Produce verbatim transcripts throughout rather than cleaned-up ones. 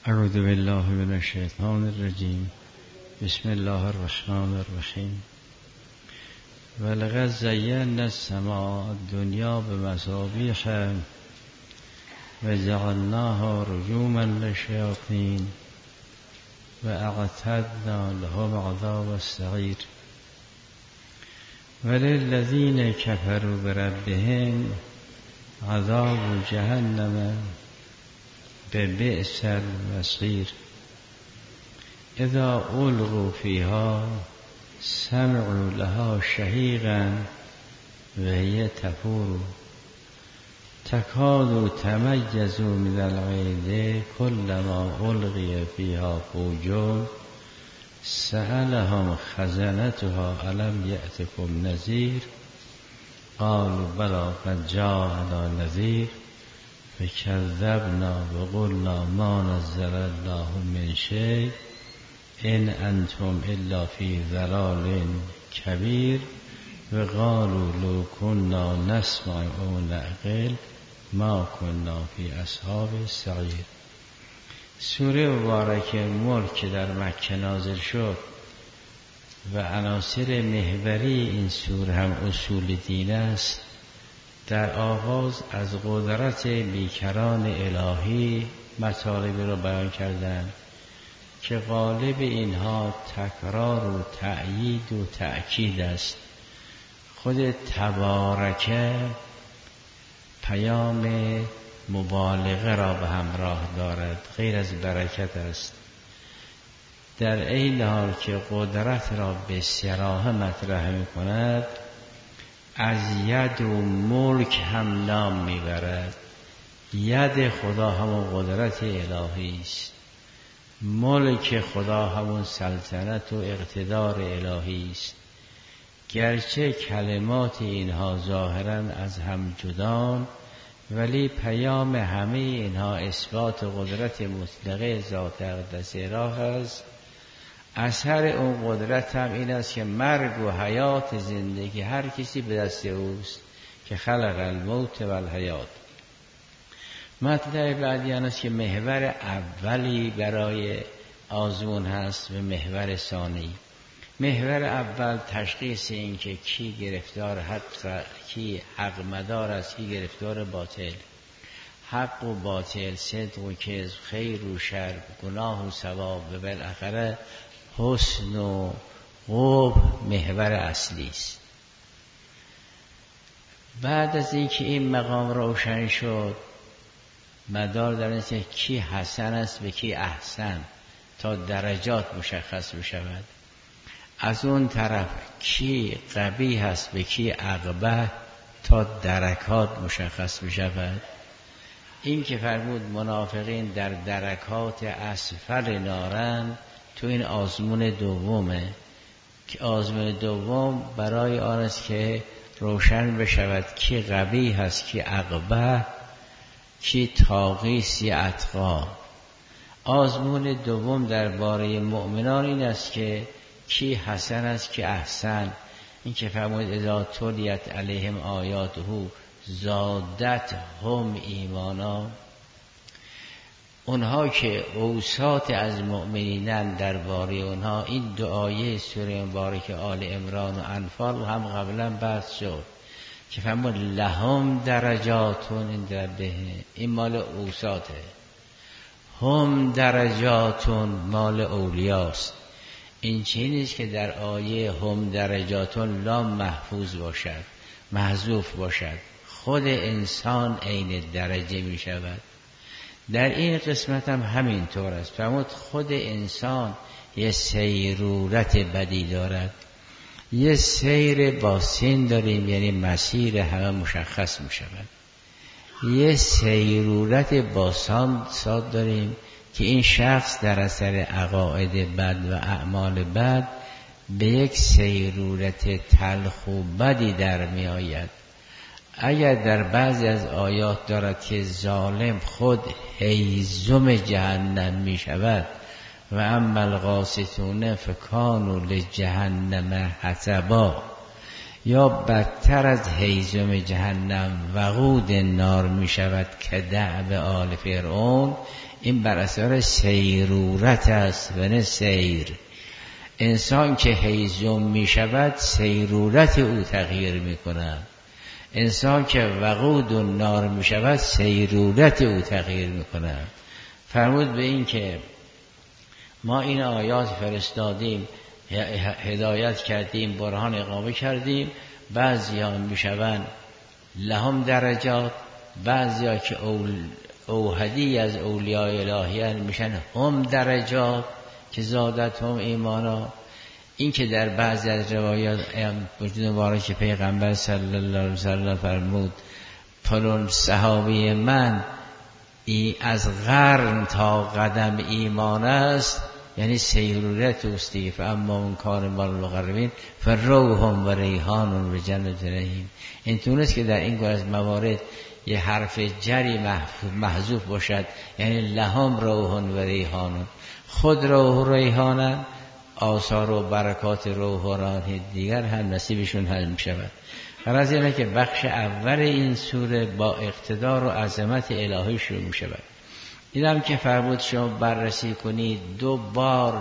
اعوذ بالله من الشیطان الرجیم. بسم الله الرحمن الرحیم. ولقد زینا السماء الدنیا بمصابیح وجعلناها رجوما للشیاطین واعتدنا لهم عذاب السعیر. وللذین کفروا بربهم عذاب جهنم ببئس المصیر. اذا القوا فیها سمعوا لها شهیقا وهی تفور تکاد تمیز من الغیظ کلما القی فیها فوج سألهم خزنتها الم یأتکم نذیر قالوا بلی قد جاءنا نذیر فکذبنا وقلنا ما نزل الله من شیء ان انتم الا فی ضلال کبیر وقالوا لو كنا نسمع او نعقل ما كنا فی اصحاب السعیر. سوره مبارکه ملک که در مکه نازل شد و عناصر محوری این سوره هم اصول دین است، در آغاز از قدرت بیکران الهی مطالبی را بیان کردند که غالب اینها تکرار و تأیید و تأکید است. خود تبارکه پیام مبالغه را به همراه دارد، غیر از برکت است. در این حال که قدرت را به صراحت مطرح می کند، از ید و ملک هم نام میبرد. ید خدا همون قدرت الهی است، ملک خدا همون سلطنت و اقتدار الهی است. گرچه کلمات اینها ظاهراً از هم جدان، ولی پیام همه اینها اثبات قدرت مطلقه ذات اقدس راه است. اثر اون قدرت هم این است که مرگ و حیات زندگی هر کسی به دست اوست که خلق الموت و الحیات. مطلب بعدی این است که محور اولی برای آزمون هست و محور ثانی. محور اول تشخیص این که کی گرفتار حق، کی حق مدار است، کی گرفتار باطل. حق و باطل، صدق و کذب، خیر و شر، گناه و ثواب و بالاخره حسن و قبح محور اصلی است. بعد از اینکه این مقام روشن شد، مدار در این است که کی حسن است و کی احسن تا درجات مشخص بشود. از اون طرف کی قبیح است و کی اقبح تا درکات مشخص بشود. این که فرمود منافقین در درکات اسفل نارند، تو این آزمون دومه که آزمون دوم برای آن است که روشن بشود کی قبیح است، کی اقبح، کی طاغی است یا اتقا. آزمون دوم درباره مؤمنان این است که کی حسن است، کی احسن. این که فرمود اذا تلیت علیهم آیاته زادت هم ایمانا. اونها که اوصاف از مؤمنینن درباره اونها، این دعای سوره مبارک آل عمران و انفال هم قبلا بحث شد که فرمود لهم درجاتون عند ربهم، این مال اوصافه. هم درجاتون مال اولیاست. این چیزی نیست که در آیه هم درجاتون لام محفوظ باشد، محذوف باشد. خود انسان عین درجه می شود. در این قسمت هم همین طور است. فرمود خود انسان یه سیرورت بدی دارد. یه سیر با سین داریم، یعنی مسیر همه مشخص می شود. یه سیرورت با ساد داریم که این شخص در اثر عقاید بد و اعمال بد به یک سیرورت تلخ و بدی در می آید. اگر در بعضی از آیات دارد که ظالم خود هیزم جهنم می شود و اما القاسطون فکانوا لجهنم حطبا، یا بدتر از هیزم جهنم وقود نار می شود که دأب آل فرعون. این بر اثر سیرورت است و نه سیر. انسان که هیزم می شود سیرورت او تغییر می کند. انسان که وقود و نار می شود سیرورت او تغییر می کند. فرمود به این که ما این آیات فرستادیم، هدایت کردیم، برهان اقامه کردیم. بعضی ها می شوند لهم درجات، بعضی ها که اول اوحدی از اولیاء الهی میشن هم درجات که زادت هم ایمانا. این که در بعضی از روایات وجود مبارک پیغمبر صلی الله علیه وسلم فرمود فلان صحابی من ای از قرن تا قدم ایمان است، یعنی سیرورت اوستی. فاما اون کار مال المقربین فروح و ریحان و جنت نعیم. این تونست که در این گونه از موارد یه حرف جری محذوف باشد، یعنی لهم روح و ریحان. خود روح و ریحان آثار و برکات روح و ریحان دیگر هم نصیبشون حل می شود. غرض اینه که بخش اول این سوره با اقتدار و عظمت الهی شروع می شود. اینم که فرمود شما بررسی کنید دو بار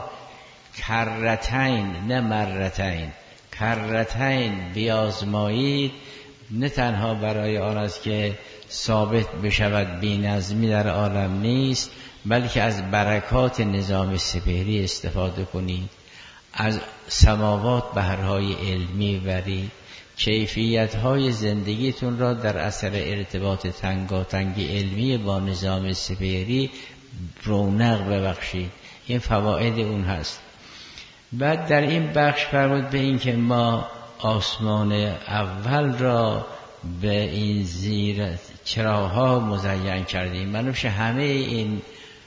کرتین نه مرتین، کرتین بیازمایید، نه تنها برای آن است که ثابت بشود بی‌نظمی در عالم نیست، بلکه از برکات نظام سپهری استفاده کنید، از سماوات بحرهای علمی برید، کیفیت‌های زندگیتون را در اثر ارتباط تنگاتنگ علمی با نظام سپهری رونق ببخشید. این فواید اون هست. بعد در این بخش فرمود به این که ما آسمان اول را به این زیر چراها مزین کردیم. منوش همه این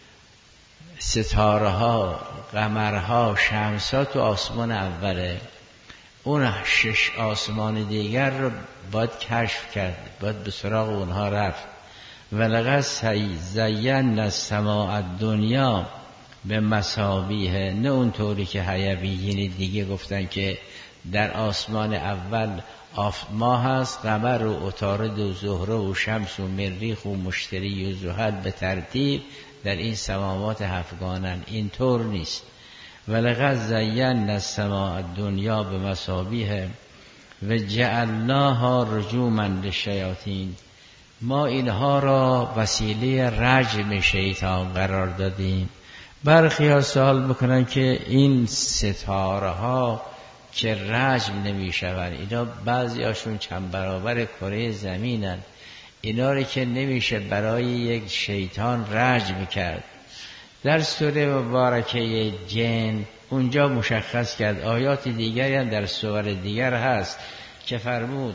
ستاره ها، قمرها، شمسها تو آسمان اوله. اون شش آسمان دیگر رو باید کشف کرد، باید به سراغ اونها رفت. ولقد زینا السماء الدنیا به مصابیح، نه اونطوری که حیویین دیگه گفتن که در آسمان اول ماه هست، قمر و عطارد و زهره و شمس و مریخ و مشتری و زحل به ترتیب در این سماوات هفتگانن. این طور نیست. ولقد زینا السماء الدنیا به مصابیح و جعلناها رجوما للشیاطین. ما اینها را وسیله رجم شیطان قرار دادیم. برخی ها سوال میکنن که این ستاره ها که رجم نمی شوند، اینا بعضی هاشون چند برابر کره زمینن، اینا رو که نمیشه برای یک شیطان رجم کرد. در سوره مبارکه جن اونجا مشخص کرد. آیات دیگری هم در سور دیگر هست که فرمود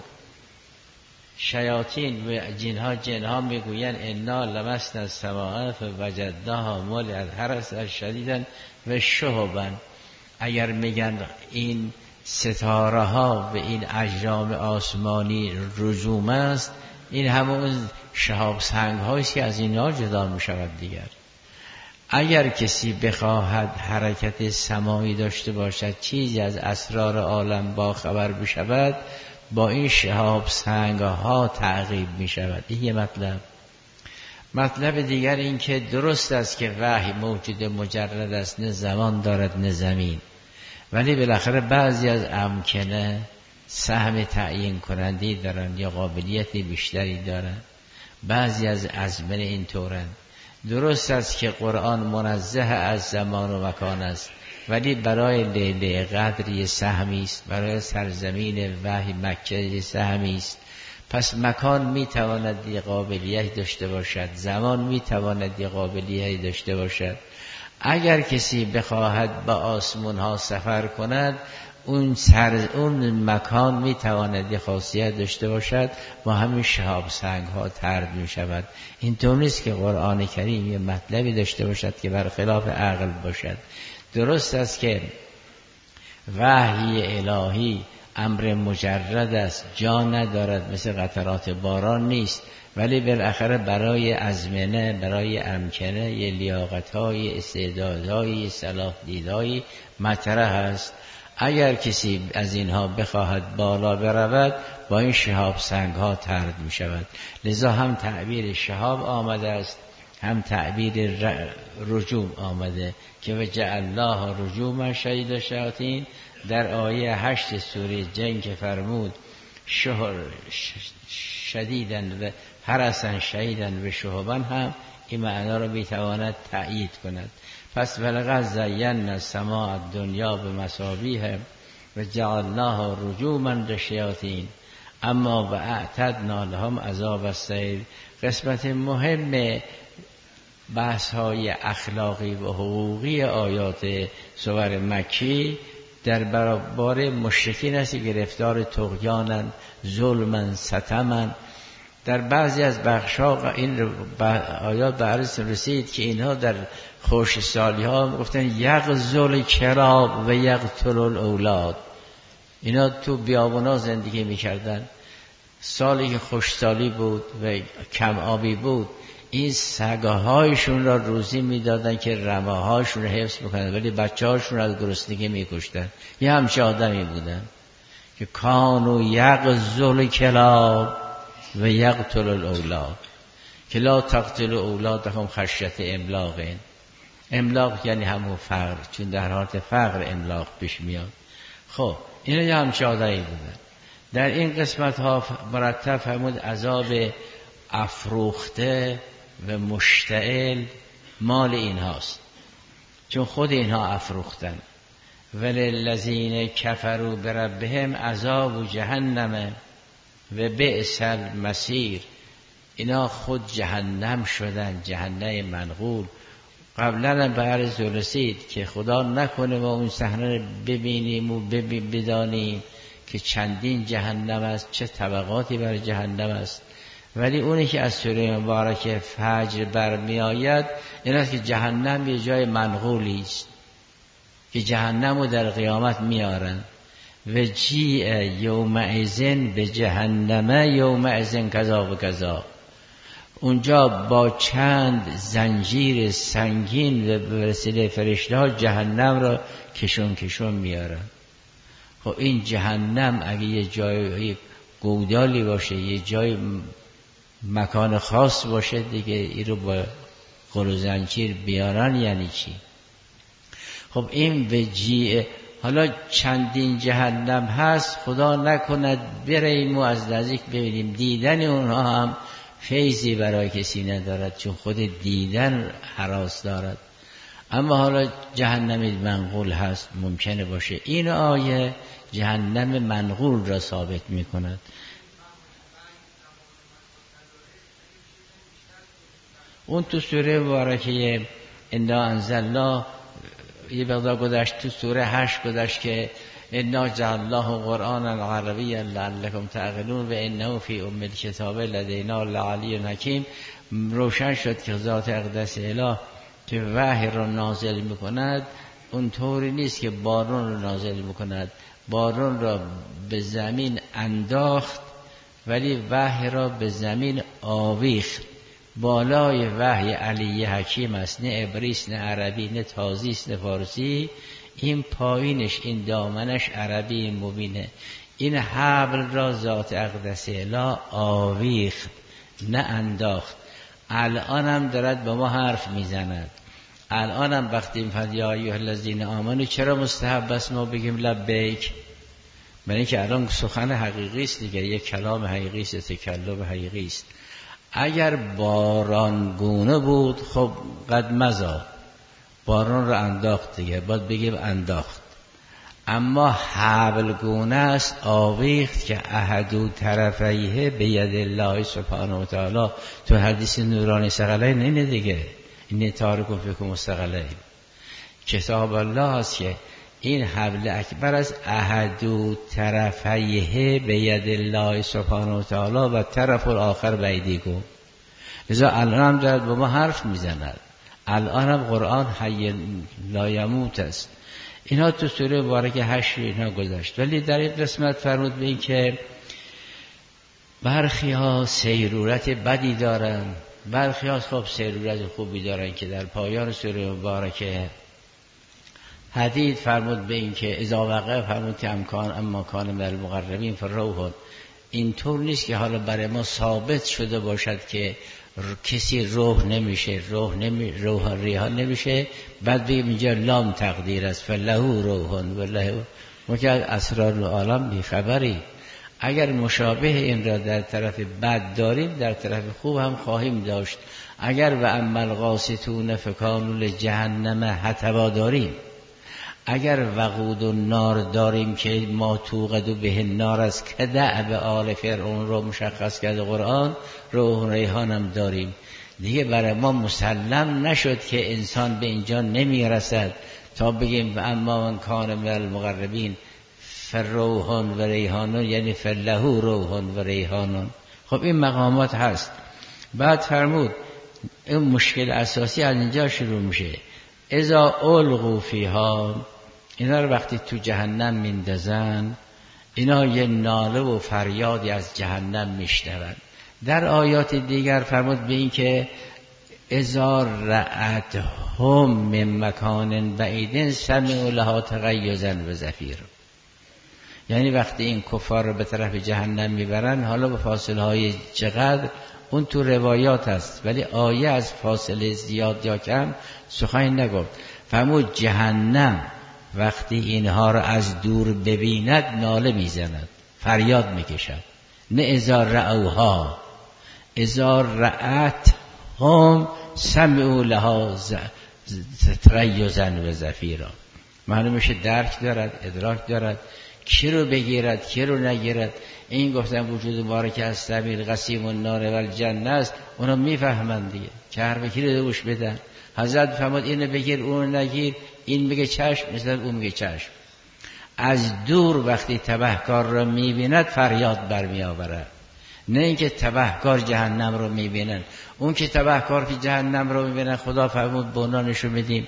شیاطین و جنها جنها میگوین انا لمسنا السماء فوجدناها ملئت حرسا شدیدا و شهبا. اگر میگن این ستاره ها و این اجرام آسمانی رجوم است، این همون شهاب سنگ هاییست که از اینها جدا می شود دیگر. اگر کسی بخواهد حرکت سمایی داشته باشد، چیزی از اسرار عالم با خبر بشود، با این شهاب سنگ ها تعقیب می شود. این یه مطلب. مطلب دیگر این که درست است که وحی موجود مجرد است، نه زمان دارد نه زمین، ولی بالاخره بعضی از امکنه سهم تعیین کنندی دارن یا قابلیت بیشتری دارن. بعضی از ازمنه این طورن. درست است که قرآن منزه از زمان و مکان است، ولی برای لیله قدر یه سهمی است، برای سرزمین وحی مکه یه سهمی است. پس مکان میتواند یه قابلیت داشته باشد، زمان میتواند یه قابلیت داشته باشد. اگر کسی بخواهد با آسمان ها سفر کند، اون سر اون مکان میتواند یه خاصیت داشته باشد و همین شهاب سنگ ها طرد می شود. این طور نیست که قرآن کریم یه مطلبی داشته باشد که برخلاف عقل باشد. درست است که وحی الهی امر مجرد است، جا ندارد، مثل قطرات باران نیست، ولی بالاخره برای ازمنه، برای امکنه یه لیاقت‌های، استعدادهای، صلاح دیدهای مطرح است. اگر کسی از اینها بخواهد بالا برود با این شهاب سنگ ها طرد می شود. لذا هم تعبیر شهاب آمده است، هم تعبیر رجوم آمده که وجعل الله رجوما شدید شیاطین. در آیه هشت سوره جن که فرمود شهر شدیدن و حرسن شدیدن و شهبن، هم این معنا رو میتواند تأیید کند. پس ولقد زینا السماء الدنیا بمصابیح و جعلناها رجوما للشیاطین اما و اعتدنا لهم عذاب السعیر. قسمت مهم بحث های اخلاقی و حقوقی آیات سور مکی در برابر مشرکین است، گرفتار طغیانن، ظلمن، ستمن. در بعضی از بخش‌ها این آیات به عرض رسید که اینها در خشکسالی ها گفتن یغزل کراب و یقتل الاولاد. اینا تو بیابونا زندگی میکردن، سالی که خشکسالی بود و کم آبی بود، این سگاهایشون را روزی میدادن که رماهاشون را حفظ بکنن، ولی بچه هاشون را از گرسنگی میکشتن. یه همچه آدمی بودن که کانو یغزل کلاب و یقتل الاولاد که لا تقتل اولادکم خشیة املاق. املاق یعنی همون فقر، چون در حالت فقر املاق پیش میاد. خب اینا یه همچه آدمی بودن. در این قسمت ها مرتب فرمود عذاب افروخته و مشتعل مال اینهاست، چون خود اینها افروختن. وللذین کفروا بربهم عذاب جهنم و بئس المصیر. اینا خود جهنم شدن، جهنم منقول. قبلا به عرض رسید که خدا نکنه ما اون صحنه ببینیم و بدانیم که چندین جهنم است، چه طبقاتی بر جهنم است. ولی اونی که از سوره مبارکه فجر برمی آید این است که جهنم یه جای منقولی است که جهنم رو در قیامت میارن. و جیع یومئذن به جهنم یومئذن کذا و کذا. اونجا با چند زنجیر سنگین و به وسیله فرشته ها جهنم را کشون کشون میارن. خب این جهنم اگه یه جای گودالی باشه، یه جای مکان خاص باشه دیگه، این رو با قل و زنجیر بیارن یعنی چی؟ خب این وجیه. حالا چندین جهنم هست، خدا نکند بریم و از نزدیک ببینیم. دیدن اونها هم فیضی برای کسی ندارد، چون خود دیدن هراس دارد. اما حالا جهنم منقول هست، ممکنه باشه. این آیه جهنم منقول را ثابت می کند. اون تو سوره مبارکه انا انزلنا یه مقدار گذشت، تو سوره هشت گذشت که انا جعلناه قرآنا عربیا لعلکم تعقلون و انه فی ام الکتاب لدینا لعلی حکیم. روشن شد که ذات اقدس اله که وحی را نازل میکند اون طوری نیست که بارون را نازل میکند. بارون را به زمین انداخت ولی وحی را به زمین آویخت. بالای وحی علی حکیم است، نه عبریست، نه عربی، نه تازیست، نه فارسی. این پایینش، این دامنش عربی مبینه. این حبل را ذات اقدس اله آویخت، نه انداخت. الان هم دارد با ما حرف میزند. الان هم وقتی میفرد یا ایها الذین آمنو، چرا مستحب است ما بگیم لبیک؟ برای اینکه الان سخن حقیقی است دیگه، یک کلام حقیقی است، تکلم حقیقی است. اگر باران گونه بود خب قد مزا، باران رو انداخت دیگه، باید بگیم انداخت. اما حبل گونه است، آویخت، که احدو طرفیه به ید الله سبحانه و تعالی. تو حدیث نورانی ثقلین اینه دیگه، این تارکم فیکم مستقلین، کتاب الله است که این حبل اکبر از احدو طرفیه به ید الله سبحانه و تعالی و طرف الاخر بیدیکم. لذا الان هم دارد با ما حرف میزند. الان هم قرآن حی لا یموت است. اینا تو سوره مبارکه هشت اینا گذشت. ولی در این قسمت فرمود به این که برخی ها سیرورت بدی دارن، برخی ها خب سیرورت خوبی دارن که در پایان سوره مبارکه حدید فرمود به این که اذا وقع فرمود که امکان اما کان من المقربین فروح. اینطور نیست که حالا برای ما ثابت شده باشد که کسی روح نمیشه، روح نمی روح ریحان نمیشه، بعد بگیم اینجا لام تقدیر است فله روح والله ما که اسرار العالم بی خبری. اگر مشابه این را در طرف بد داریم در طرف خوب هم خواهیم داشت. اگر و اما القاسطون فکانوا لجهنم حطبا داریم، اگر وقود و نار داریم که ما توقد به نار از که دعب آل فرعون رو مشخص کرده قرآن، روح و ریحان هم داریم. دیگه برای ما مسلم نشد که انسان به اینجا نمی رسد تا بگیم و اما من کان من المقربین فروحان و ریحانون، یعنی فله روحان و ریحانون. خب این مقامات هست. بعد فرمود این مشکل اساسی از اینجا شروع میشه. اذا القوا فیها، اینا رو وقتی تو جهنم میندازن اینا یه ناله و فریادی از جهنم میشنون. در آیات دیگر فرمود به این که اذا رأتهم من مکان بعید سمعوا لها تغیظا و زفیرا. یعنی وقتی این کفار رو به طرف جهنم میبرن، حالا به فاصله های چقدر اون تو روایات هست، ولی آیه از فاصله زیاد یا کم سخنی نگفت. فرمود جهنم وقتی اینها رو از دور ببیند ناله میزند، فریاد میکشد. نه اذا رأوها، اذا رأت هم سمعوا لها تغیظا و زفیرا. معلوم میشه درک دارد، ادراک دارد، کی رو بگیرد کی رو نگیرد. این گفتن وجود مبارک از سبیل قسیم النار و الجنه است، اونا میفهمند دیگه که حرف کی رو گوش بدن. حضرت فرمود اینو بگیر اون نگیر، این میگه چشم مثل اون میگه چشم. از دور وقتی تبهکار رو میبیند فریاد برمی آورد، نه اینکه تبهکار جهنم رو میبینن. اون که تبهکار که جهنم رو میبینن خدا فرمود به اونا نشون میدیم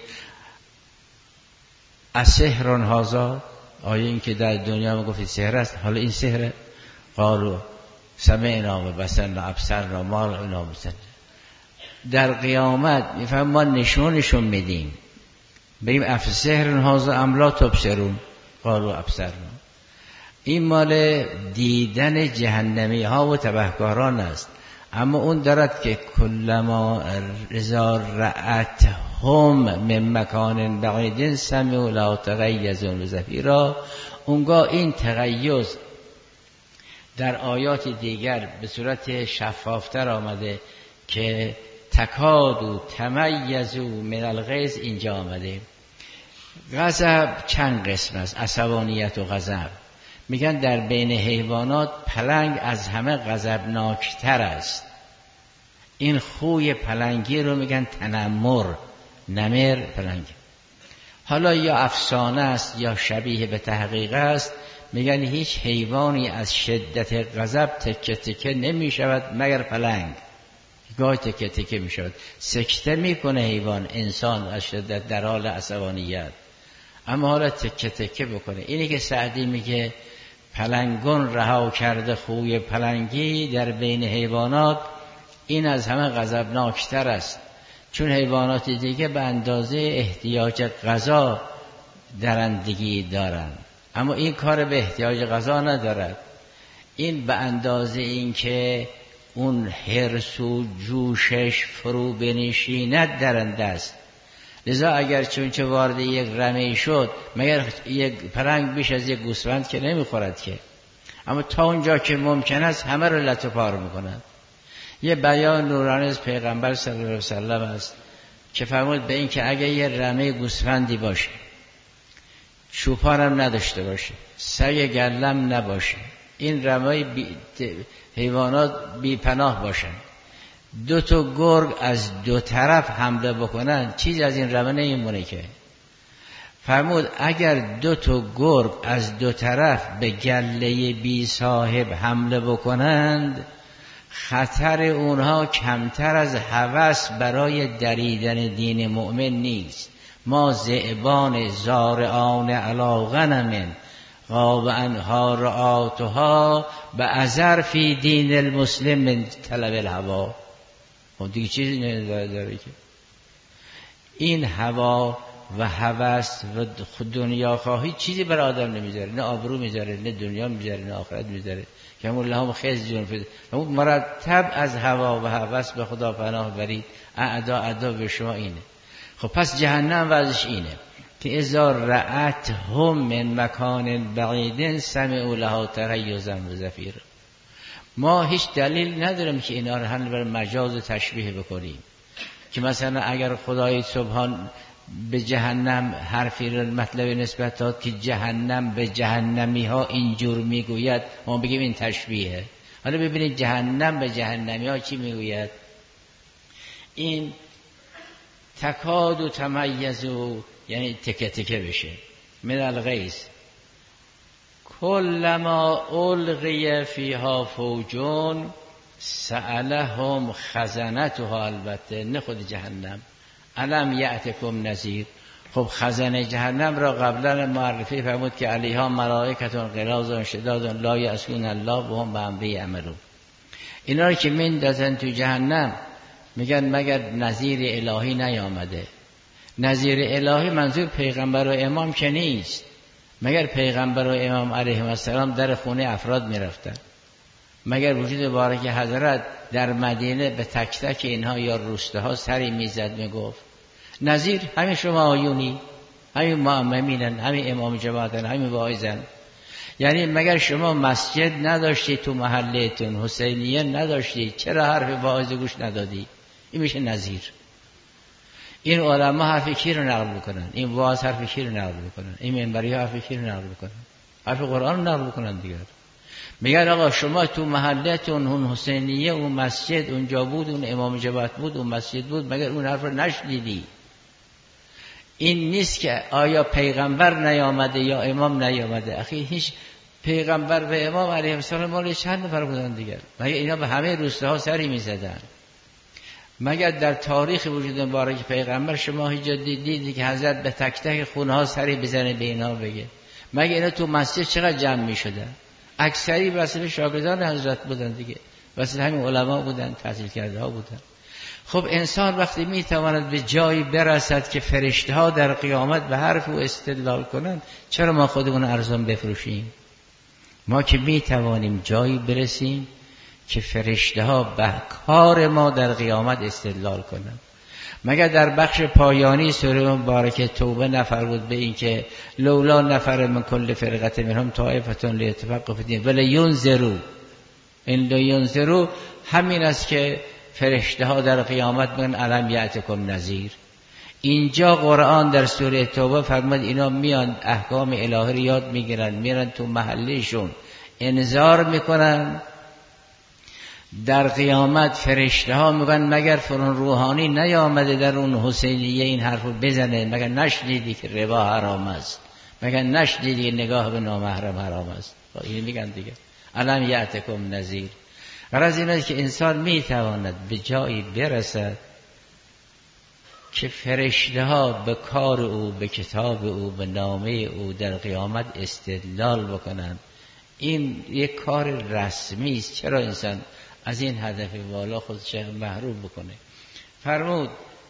السحر هذا، آیا این که در دنیا ما گفتید سحر است، حالا این سحره؟ قالوا سمعنا و بصرنا ابصرنا ما رأینا مثل. در قیامت میفهم ما نشونشون میدیم، بگیم افسحر هذا ام لا تبصرون قالوا ابصرنا. این مال دیدن جهنمی ها و تبهکاران است. اما اون دارد که کلما اذا رأتهم من مکان بعید سمعوا لها تغیظا و زفیرا. اونگاه این تغیظ در آیات دیگر به صورت شفافتر آمده که تکادو تمیزو من الغیظ، اینجا آمده. غضب چند قسم است، عصبانیت و غضب. میگن در بین حیوانات پلنگ از همه غضبناکتر است. این خوی پلنگی رو میگن تنمر، نمر پلنگ. حالا یا افسانه است یا شبیه به تحقیق است. میگن هیچ حیوانی از شدت غضب تکه تکه نمی شود مگر پلنگ. گاهی تکه تکه می شود، سکته میکنه حیوان، انسان از شدت در حال عصبانیت، اما حالا تکه تکه بکنه. اینی که سعدی میگه پلنگون رها کرده خوی پلنگی در بین حیوانات، این از همه غضبناکتر است. چون حیوانات دیگه به اندازه احتیاج غذا درندگی دارند، اما این کار به احتیاج غذا ندارد. این به اندازه این که اون حرص و جوشش فرو بنشیند درنده است. لذا اگر چون چه وارد یک رمه شد، مگر یک پلنگ بیش از یک گوسفند که نمیخورد که، اما تا اونجا که ممکن است همه رو لطو پار میکند. یه بیان نورانی از پیغمبر صلی الله علیه و سلم است که فرمود به این که اگر یه رمه گوسفندی باشه، چوپان هم نداشته باشه، سگ گلم نباشه، این رمه بی... حیوانات بی پناه باشن، دو تا گرگ از دو طرف حمله بکنن، چیز از این رمه نمیمونه که. فرمود اگر دو تا گرگ از دو طرف به گله بی صاحب حمله بکنند، خطر اونها کمتر از هوس برای دریدن دین مؤمن نیست. ما ذئبان زارعان علی غنم غاب عنها رعاتها بعذر فی دین المسلم من طلب الهوا. خب دیگه چیزی نداره که این هوا و هوس و دنیا خواهی چیزی بر آدم نمیذاره، نه آبرو میذاره، نه دنیا میذاره، نه آخرت میذاره. که همون لهم خزیون فی همون مرتب از هوا و هوس به خدا پناه برید. اعدا اعدا به شما اینه. خب پس جهنم وضعش اینه که اذا رأت هم من مکان بعید سمعوا لها تغیظا و زفیرا. ما هیچ دلیل نداریم که اینا رو هم بر مجاز تشبیه بکنیم که مثلا اگر خدای سبحان به جهنم حرفی رو مطلب نسبت داد که جهنم به جهنمی ها اینجور میگوید، ما بگیم این تشبیهه. حالا ببینید جهنم به جهنمی ها چی میگوید؟ این تکاد و تمیزو، یعنی تکه تکه بشه. من الغیظ کلما القی فیها فوجون سألهم خزنتها، البته نه خود جهنم. الم یأتکم نذیر. خب خزنه جهنم را قبلا معرفی فرمود که علیها ملائکتون غلاظ شداد لا یعصون الله و هم بأمره یعملون. اینا رو که میندازن تو جهنم میگن مگر نذیر الهی نیامده. نذیر الهی منظور پیغمبر و امام که نیست. مگر پیغمبر و امام علیهم السلام در خونه افراد میرفتن؟ مگر وجود بارک حضرت در مدینه به تک تک اینها یا روستاها سری میزد میگفت نذیر همین شما آیونی، همین مؤمنین، همین امام جماعتن، همین واعظن؟ یعنی مگر شما مسجد نداشتی تو محلهتون، حسینیه نداشتی، چرا حرف واعظ گوش ندادی؟ این میشه نذیر. این علما حرف کی رو نقل میکنن؟ این واعظ حرف کی رو نقل میکنن؟ این منبری ها حرف کی رو نقل میکنن؟ حرف قرآن رو نقل میکنن دیگه. میگن آقا شما تو محلتون اون حسینیه، اون مسجد اونجا بود، اون امام جماعت بود، اون مسجد بود، مگر اون حرف رو نشنیدی؟ این نیست که آیا پیغمبر نیامده یا امام نیامده. اخی هیچ پیغمبر و امام علیه السلام مال چند نفر بودن دیگر؟ مگر اینا به همه روستاها سری میزدن؟ مگر در تاریخ وجود مبارک پیغمبر شما هیچ دیدی که حضرت به تک تک خونه ها سری بزنه به اینا بگه؟ مگر اینا تو مسجد چقدر جمع میشدن؟ اکثری واسه شاگردان حضرت بودن دیگه، واسه همین علما بودن، تحصیل کرده ها بودن. خب انسان وقتی میتواند به جایی برسد که فرشته ها در قیامت به حرف او استدلال کنند، چرا ما خودمون ارزان بفروشیم؟ ما که میتوانیم جایی برسیم که فرشته ها به کار ما در قیامت استدلال کنند. مگر در بخش پایانی سوره مبارکه توبه نفرمود به این که لولا نفر من کل فرقه منهم طائفه لیتفقهوا فی الدین ولینذروا. این لینذروا همین است که فرشته ها در قیامت میگن الم یأتکم نذیر. اینجا قرآن در سوره توبه فرمود اینا میان احکام الهی رو یاد میگیرن، میرن تو محلشون انذار میکنن. در قیامت فرشته ها میگن مگر فرون روحانی نیامده در اون حسینیه این حرفو بزنه؟ مگر نشنیدی که ربا حرام است؟ مگر نشنیدی که نگاه به نامحرم حرام است؟ این میگن دیگه الم یأتکم نذیر. غرض این است که انسان میتواند به جایی برسد که فرشته ها به کار او، به کتاب او، به نامه او در قیامت استدلال بکنند. این یک کار رسمی است. چرا انسان از این هدف والا خودش محروم بکنه؟ فرمود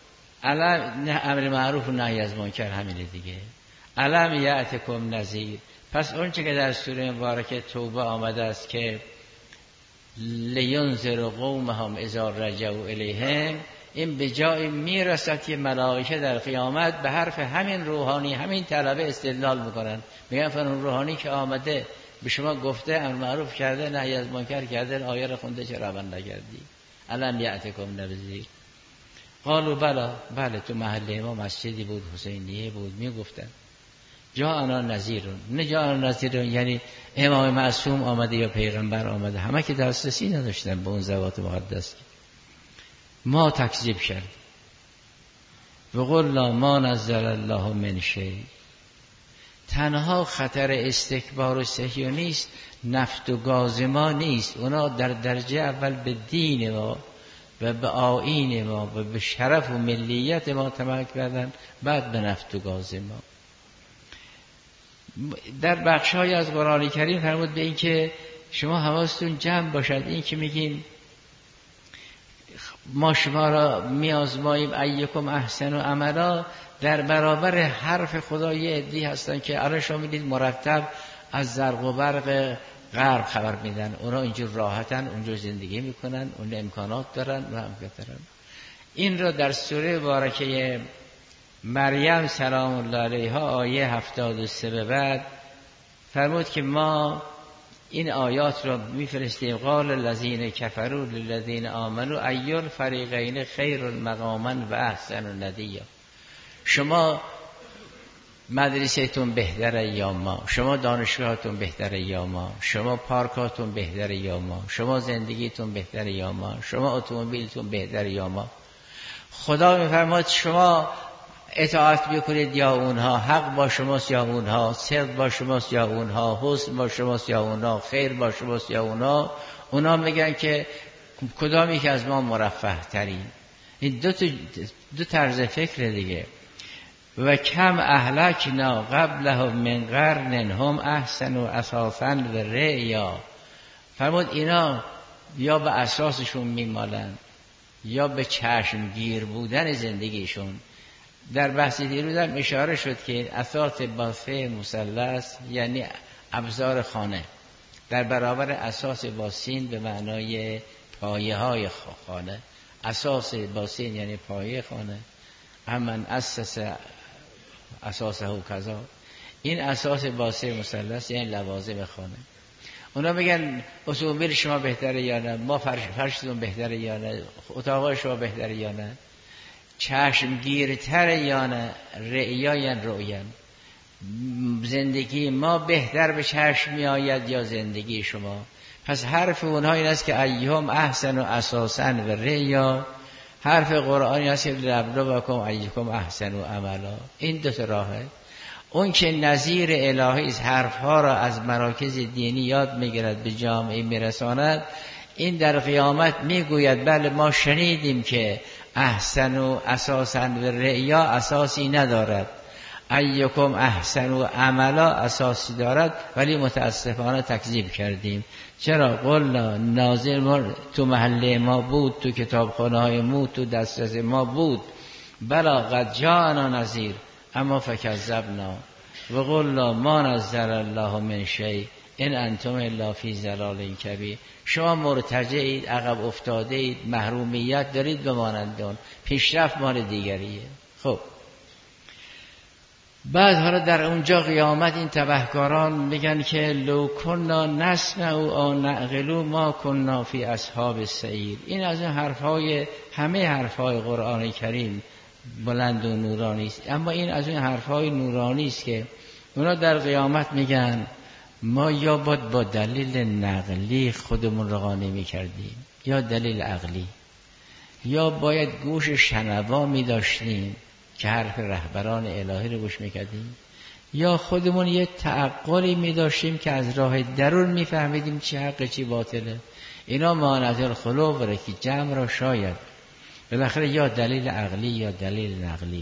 علم امر معروف و نهی از منکر، همینه دیگه. علم یأتکم نذیر. پس اون چه که در سوره مبارکه توبه آمده است که لینذر قومهم اذا رجعوا الیهم، این به جای میرسد که ملائکه در قیامت به حرف همین روحانی، همین طلبه استدلال میکنن. میگن فرون روحانی که آمده به شما گفته امر معروف کرده، نهی از منکر کرده، آیه رو خونده، چرا عمل نکردی؟ الم یأتکم نذیر. قالوا بلا، بله تو محله ما مسجدی بود، حسینیه بود، میگفتن جاءنا نذیرون. نه جاءنا نذیرون یعنی امام معصوم آمده یا پیغمبر آمده، همه که دسترسی نداشتن به اون ذوات مقدس. ما تکذیب کردیم و قلنا ما نزل الله من شیء. تنها خطر استکبار و صهیونی نیست، نفت و گاز ما نیست. اونا در درجه اول به دین ما و به آیین ما و به شرف و ملیت ما طمع کردن، بعد به نفت و گاز ما. در بخش‌های از قرآن کریم فرمود به این که شما حواستون جمع باشد. این که میگیم ما شما را میازماییم ایکم احسن و عملا، در برابر حرف خدا یه عده‌ای هستن که الان شما میدید مرتب از زرق و برق غرب خبر میدن، اونا اینجور راحتن، اونجور زندگی میکنن، اون امکانات دارن و امکانات دارن. این را در سوره مبارکه مریم سلام الله علیها آیه هفتاد و سه به بعد فرمود که ما این آیات را میفرستیم. قال الذین کفروا للذین آمنوا ای الفریقین خیر مقاما و احسن ندیا. شما مدرسه‌تون بهتره یا ما؟ شما دانشگاهتون بهتره یا ما؟ شما پارکاتون بهتره یا ما؟ شما زندگیتون بهتره یا ما؟ شما اتومبیلتون بهتره یا ما؟ خدا میفرماد شما اطاعت بکنید یا اونها، حق با شماست یا اونها، صدق با شماست یا اونها، حسن با شماست یا اونها، خیر با شماست یا اونها. اونا میگن که کدامی که از ما مرفه ترین. این دو, دو طرز فکر دیگه. و کم اهلکنا قبلهم من قرن هم احسن و اساسا و رعیا. فرمود اینا یا به اساسشون میمالن یا به چشمگیر بودن زندگیشون. در بحث دیروز هم اشاره شد که اساس باسه مثلث یعنی ابزار خانه در برابر اساس باسین به معنای پایه های خانه. اساس باسین یعنی پایه خانه، همون اساس اساسه و کذا. این اساس باسه مثلث یعنی لوازم خانه. اونا میگن اتومبیل شما بهتره یا نه، ما فرش فرشتون بهتره یا نه، اتاقای شما بهتره یا نه، چشمگیرتر یا نه، رعیا یا رؤیا. زندگی ما بهتر به چشم می آید یا زندگی شما؟ پس حرف اونها این است که ایهم احسن و اساسا و رعیا. حرف قرآنی است که لنبلوکم ایکم احسن و عملا. این دو تا راهه. اون که نظیر الهی است، حرفها را از مراکز دینی یاد میگیرد به جامعه میرساند، این در قیامت میگوید بله ما شنیدیم که احسن و اساسا و رعیا اساسی ندارد، ایکم احسن و عملا اساسی دارد، ولی متاسفانه تکذیب کردیم. چرا؟ قلنا نازل ما تو محله ما بود، تو کتابخانه های ما، تو دسترس ما بود، بلا قد جاءنا نذیر اما فکذبنا و قلنا ما نزل الله من شیء ان انتم الا فی ضلال کبیر. شما مرتجعید، عقب افتاده اید، محرومیت دارید به مانندون، پیشرفت مال دیگریه. خب بعد حالا در اونجا قیامت این تبهکاران میگن که لو کنا نسمع او نعقل ما کنا فی اصحاب السعیر. این از این حرفهای، همه حرفهای قرآن کریم بلند و نورانی است، اما این از این حرفهای نورانی است که اونا در قیامت میگن ما یا باید با دلیل نقلی خودمون رو قانع میکردیم یا دلیل عقلی، یا باید گوش شنوا میداشتیم که حرف رهبران الهی رو گوش میکردیم، یا خودمون یه تعقلی میداشتیم که از راه درون میفهمیدیم چی حق چی باطله. اینا مانعت الخلو بره که جمع را شاید بالاخره یا دلیل عقلی یا دلیل نقلی.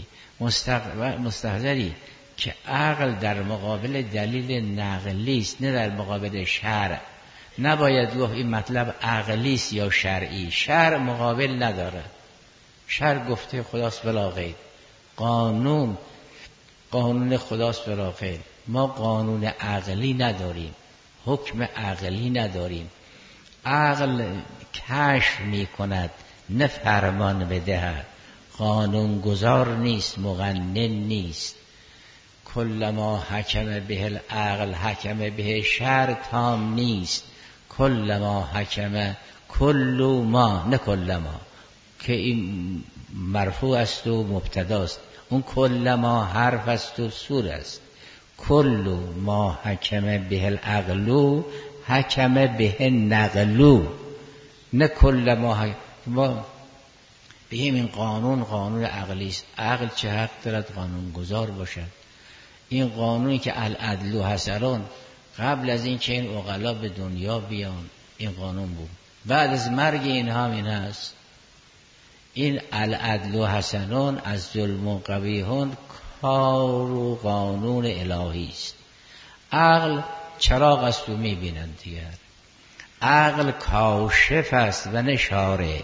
مستحضری که عقل در مقابل دلیل نقلی است، نه در مقابل شرع. نباید گفت این مطلب عقلی است یا شرعی. شرع مقابل نداره. شرع گفته خداست بلا غیر. قانون قانون خداست بلا غیر. ما قانون عقلی نداریم، حکم عقلی نداریم. عقل کشف می کند نه فرمان بدهد. قانون گذار نیست، مقنن نیست. کل ما حکم به العقل حکم به شرع تام نیست. کل ما حکم کل ما، نه کل ما که این مرفوع است و مبتداست، اون کل ما حرف است و سور است. کل ما حکم به العقل حکم به نقل، نه کل ما حکم. ما بگیم این قانون قانون عقلی است. عقل چه حق دارد قانون گذار باشد؟ این قانونی که العدل حسنون، قبل از این که این عقلا به دنیا بیان این قانون بود، بعد از مرگ این هم این هست. این العدل حسنون از ظلم و قبیحون کار و قانون الهی است. عقل چراغ است و میبینند دیگر. عقل کاشف است و نشاره.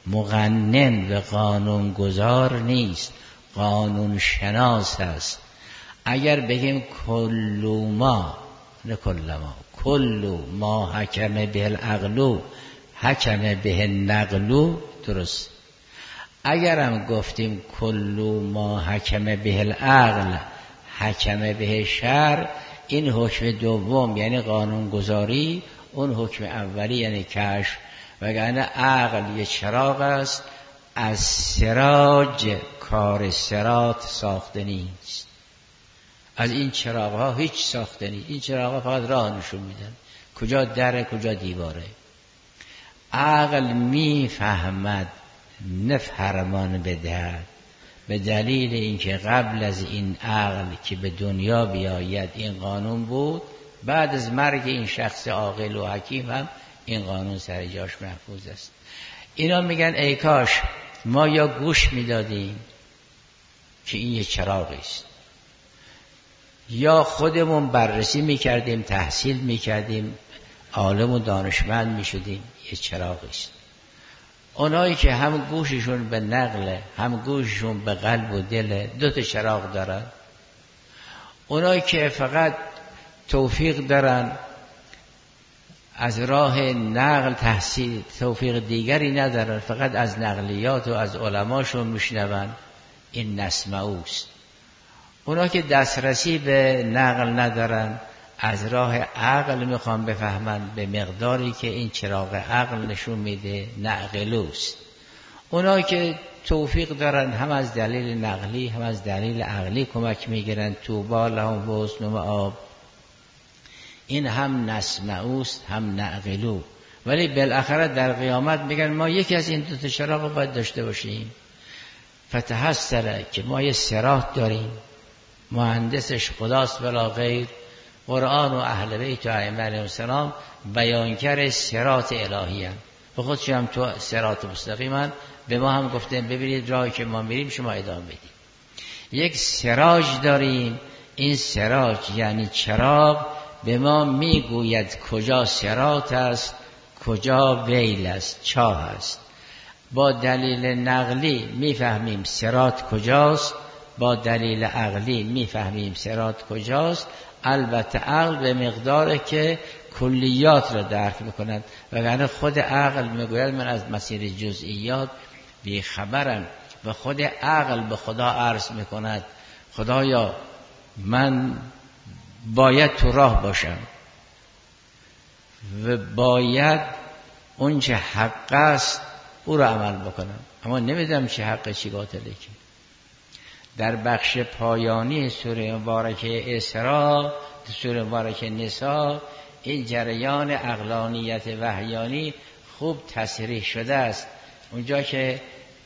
مقنن و قانون گذار نیست، قانون شناس است. اگر بگیم کلو ما نه کلما، کلو ما حکم به العقلو حکم به النقلو درست. اگرم گفتیم کلو ما حکم به العقل حکم به شر، این حکم دوم یعنی قانون گذاری، اون حکم اولی یعنی کشف. وگرنه عقل یه چراغ است، از سراج کار صراط ساخته نیست. از این چراغ ها هیچ ساخته نیست. این چراغ ها فقط راه نشون میدن کجا دره کجا دیواره. عقل میفهمد نه فرمان بدهد، به دلیل اینکه قبل از این عقل که به دنیا بیاید این قانون بود، بعد از مرگ این شخص عاقل و حکیم هم این قانون سر جاش محفوظ است. اینا میگن ای کاش ما یا گوش میدادیم که این یه چراغی است، یا خودمون بررسی میکردیم، تحصیل میکردیم، عالم و دانشمند میشدیم، یه چراغی است. اونایی که هم گوششون به نقله هم گوششون به قلب و دل، دو تا چراغ دارن. اونایی که فقط توفیق دارن از راه نقل تحصیل، توفیق دیگری ندارن، فقط از نقلیات و از علماشون میشنون، این نسمعوست. اونا که دسترسی به نقل ندارن، از راه عقل میخوان بفهمن، به مقداری که این چراغ عقل نشون میده نعقلوست. اونا که توفیق دارن هم از دلیل نقلی هم از دلیل عقلی کمک میگیرن، طوبی لهم و حسن مآب، این هم نسمعوست هم نعقلو. ولی بالاخره در قیامت میگن ما یکی از این دو تا چراغ باید داشته باشیم. فتحسره که ما یه صراط داریم، مهندسش خداست بلا غیر، قرآن و اهل بیت و ائمه علیهم السلام بیانگر صراط الهی هم، به خودش هم تو صراط مستقیمن. به ما هم گفتن ببینید راهی که ما میریم شما ادامه بدید. یک سراج داریم، این سراج یعنی چراغ به ما میگوید کجا صراط است کجا ویل است، چاه است. با دلیل نقلی میفهمیم صراط کجاست، با دلیل عقلی میفهمیم صراط کجاست. البته عقل به مقداره که کلیات را درک میکند، وگرنه خود عقل میگوید من از مسیر جزئیات بیخبرم و خود عقل به خدا عرض میکند خدایا من باید تو راه باشم و باید اون چه حق است او را عمل بکنم، اما نمیدونم چه حق چی باطله. که در بخش پایانی سوره مبارکه اسراء، سوره مبارکه نساء، این جریان عقلانیت وحیانی خوب تصریح شده است. اونجا که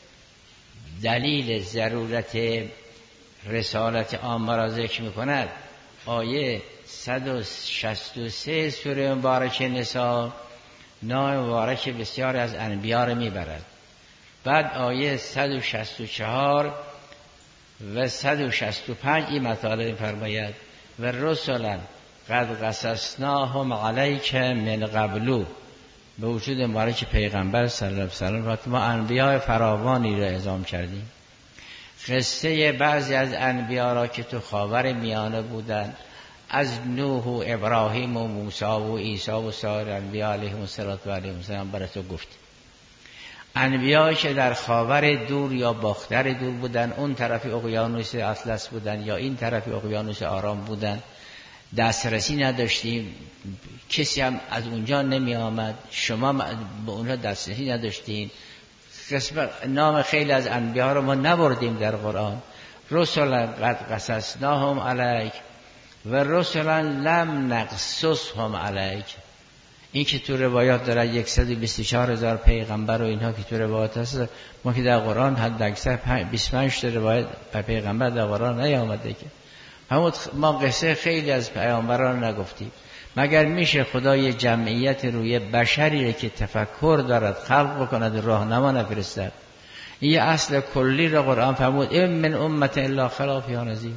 دلیل ضرورت رسالت عامه را ذکر می‌کند، آیه صد و شصت و سه سوره مبارکه نساء نام مبارک بسیار از انبیا را میبرد. بعد آیه صد و شصت و چهار و صد و شصت و پنج این مطالب فرماید و رسولا قد قصصناهم علیک من قبلو، به وجود مبارک پیغمبر صلی الله علیه و سلم ما انبیاء فراوانی را اعزام کردیم. قصه بعضی از انبیا را که تو خاور میانه بودند، از نوح و ابراهیم و موسی و عیسی و سایر انبیا علیهم السلام برای تو گفتیم. انبیایی که در خاور دور یا باختر دور بودن، اون طرف اقیانوس اطلس بودن یا این طرف اقیانوس آرام بودن، دسترسی نداشتیم، کسی هم از اونجا نمی آمد، شما به اونها دسترسی نداشتین. نام خیلی از انبیا رو ما نبردیم در قرآن. رسولا قد قصصناهم علیک و رسولا لم نقصصهم علیک. این که تو روایات داره صد و بیست و چهار هزار پیغمبر و اینها که تو روایات هست، ما که در قرآن حد اکثر بیست و پنج تا روایت پیغمبر در قرآن نیامده که همون ما قصه خیلی از پیامبران نگفتیم. مگر میشه خدا یه جمعیت روی بشری که تفکر دارد خلق بکند راهنما نفرستد؟ این یه اصل کلی را قرآن فرمود ام من امت الا خلا فیها نذیر.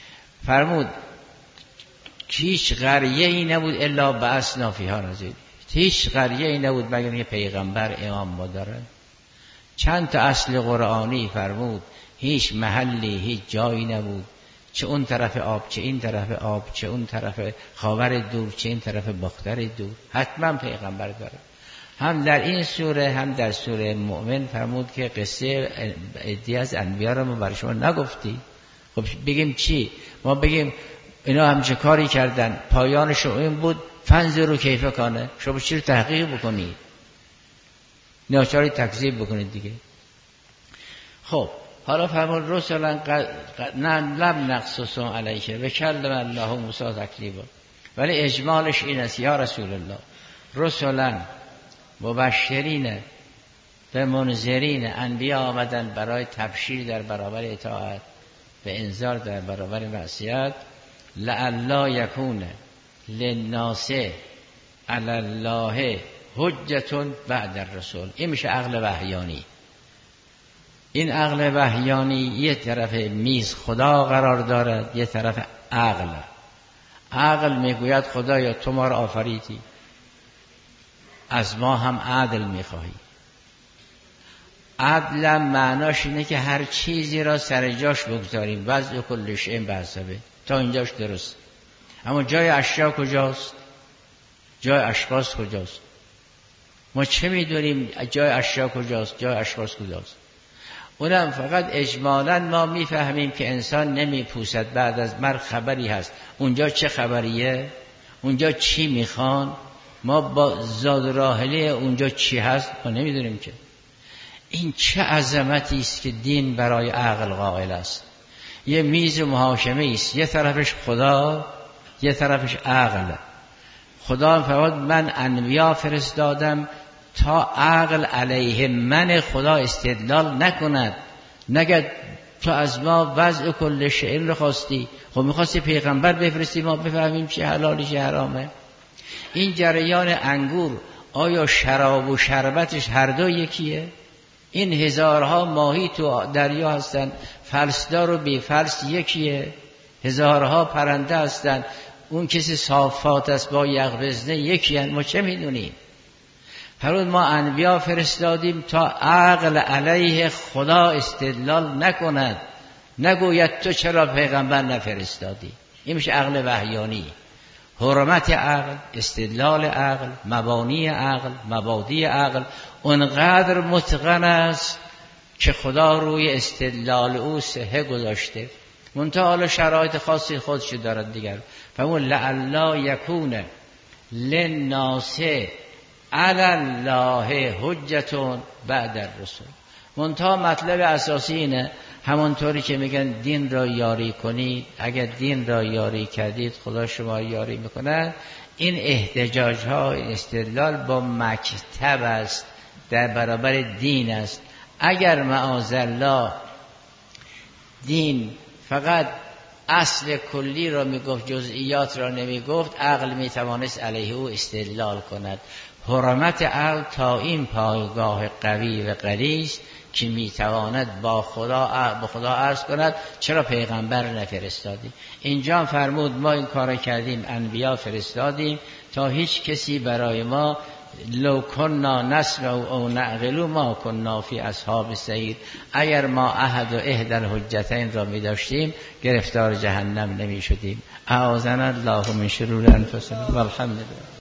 فرمود هیچ قریه ای نبود الا بعثنا فیها نذیر. هیچ قریه ای نبود مگر اینکه پیغمبر امام ما داره. چند تا اصل قرآنی فرمود، هیچ محلی هیچ جایی نبود، چه اون طرف آب چه این طرف آب، چه اون طرف خاور دور چه این طرف باختر دور، حتما پیغمبر داره. هم در این سوره هم در سوره مؤمن فرمود که قصه عدی از انبیا رو ما برای شما نگفتی. خب بگیم چی؟ ما بگیم اینا همچه کاری کردن، پایانشون این بود فنظروا کیف کان، شما چی رو تحقیق بکنید؟ ناچاری تکذیب بکنید دیگه. خب حالا فرمود رسولا نه لم نقصصهم علیک و کلم الله موسی تکلیما، ولی اجمالش این است یا رسول الله رسولا مبشرین و منذرین، انبیا آمدن برای تبشیر در برابر اطاعت و انذار در برابر معصیت. لعلا یکون للناس علی الله حجة بعد الرسول. این میشه عقل وحیانی. این عقل وحیانی یه طرف میز خدا قرار دارد، یه طرف عقل. عقل میگوید خدایا تو ما را آفریدی، از ما هم عدل میخواهی. عدل معناش اینه که هر چیزی را سر جاش بگذاریم، وضع کل شیء بحسبه، تا اینجاش درست. اما جای اشیا کجاست؟ جای اشخاص کجاست؟ ما چه میدونیم جای اشیا کجاست؟ جای اشخاص کجاست؟ اونم فقط اجمالاً ما میفهمیم که انسان نمیپوسد بعد از مرگ خبری هست. اونجا چه خبریه؟ اونجا چی میخوان؟ ما با زاد راحله اونجا چی هست ما نمیدونیم که. این چه عظمتی است که دین برای عقل قائل است. یه میز محاکمه است، یه طرفش خدا یه طرفش عقل. خدا فرمود من انبیا فرستادم تا عقل علیه من خدا استدلال نکند. نگه تو از ما وضع کل شیء رو خواستی، خب میخواستی پیغمبر بفرستی ما بفهمیم چه حلالی چه حرامه. این جریان انگور آیا شراب و شربتش هر دو یکیه؟ این هزارها ماهی تو دریا هستن، فلسدار و بی فلس یکیه؟ هزارها پرنده هستن، اون کسی صافات است با یغبزنه یکی هن. ما چه میدونیم؟ فرمود ما انبیا فرستادیم تا عقل علیه خدا استدلال نکند، نگوید تو چرا پیغمبر نفرستادی. این میشه عقل وحیانی. حرمت عقل، استدلال عقل، مبانی عقل، مبادی عقل اونقدر متقن است که خدا روی استدلال او صحه گذاشته. منتها حالا شرایط خاصی خودش دارد دیگر. فرمود لعلا یکون للناس علی الله حجة بعد الرسول. منتها مطلب اساسی اینه، همونطوری که میگن دین را یاری کنید، اگر دین را یاری کردید خدا شما یاری میکند. این احتجاج ها، این استدلال با مکتب است، در برابر دین است. اگر معاذالله دین فقط اصل کلی را میگفت جزئیات را نمیگفت، عقل میتوانست علیه او استدلال کند. حرمت عقل تا این پایگاه قوی و قوی است که میتواند با خدا با خدا عرض کند چرا پیغمبر نفرستادی. اینجا فرمود ما این کار کردیم، انبیا فرستادیم تا هیچ کسی برای ما لو کننا نسمع او نعقل ما کننا فی اصحاب السعیر، اگر ما احد و احد الحجتین را می داشتیم گرفتار جهنم نمی شدیم. اعاذنا الله من شرور انفسنا والحمد لله.